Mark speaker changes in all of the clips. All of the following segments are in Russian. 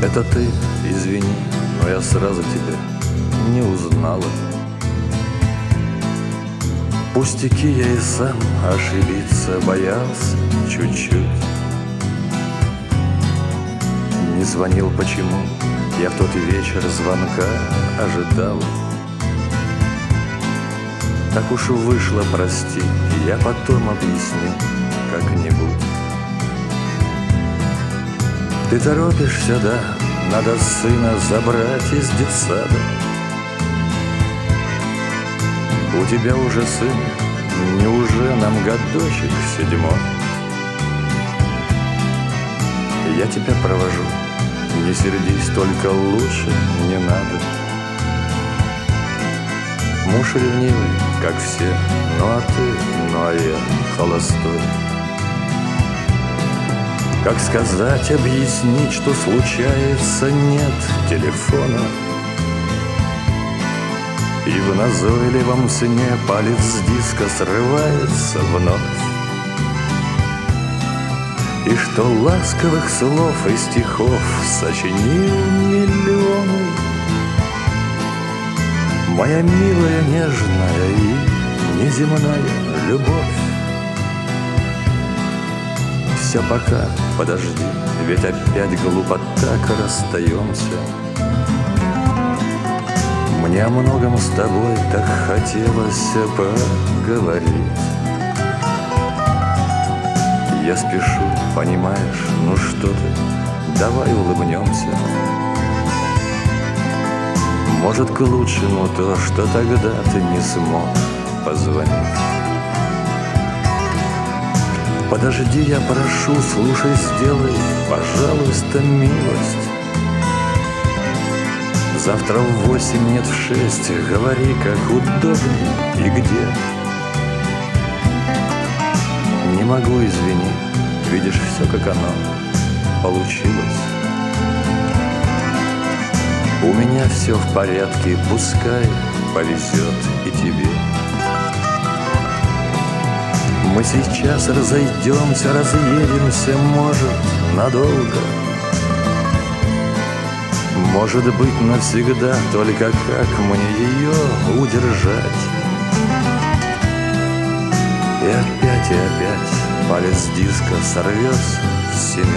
Speaker 1: Это ты, извини, но я сразу тебя не узнала. Пустяки, я и сам ошибиться боялся чуть-чуть. Не звонил почему, я в тот вечер звонка ожидал. Так уж вышло, прости, я потом объясню как-нибудь. Ты торопишься, да, надо сына забрать из детсада. У тебя уже сын, неуже нам годочек 7? Я тебя провожу, не сердись, только лучше не надо. Муж ревнивый, как все, ну а ты, ну а я холостой. Как сказать, объяснить, что случается, нет телефона. И в назойливом сне палец с диска срывается вновь. И что ласковых слов и стихов сочинил миллионы. Моя милая, нежная и неземная любовь. Все пока, подожди, ведь опять глупо так расстаемся. Мне о многом с тобой так хотелось поговорить. Я спешу, понимаешь, ну что ты, давай улыбнемся. Может, к лучшему то, что тогда ты не смог позвонить. Подожди, я прошу, слушай, сделай, пожалуйста, милость. Завтра в 8, нет, в 6, говори, как удобнее и где. Не могу, извини, видишь, все как оно получилось. У меня все в порядке, пускай повезет и тебе. Мы сейчас разойдемся, разъедемся, может, надолго. Может быть, навсегда, только как мне ее удержать? И опять палец диска сорвется с 7.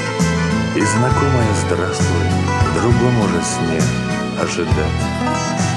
Speaker 1: И знакомое здравствуй в другом уже сне ожидать.